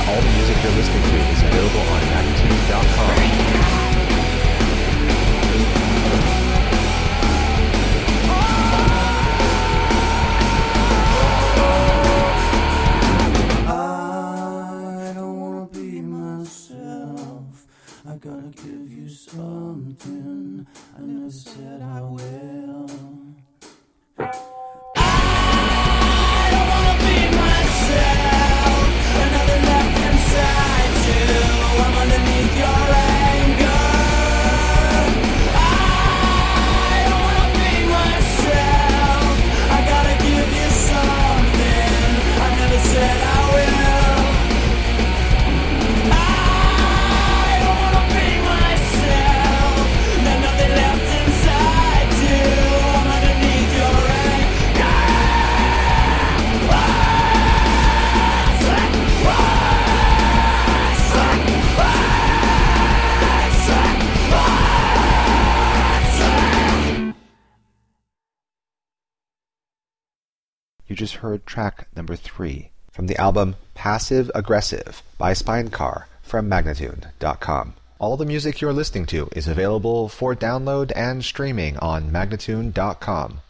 All the music you're listening to is available on Magnitude.com. I gotta give you something I never said I will. I don't wanna be myself, another left inside you. I'm underneath your anger. I don't wanna be myself, I gotta give you something I never said I will. You just heard track number 3 from the album Passive Aggressive by Spinecar from Magnitude.com. All the music you're listening to is available for download and streaming on Magnitude.com.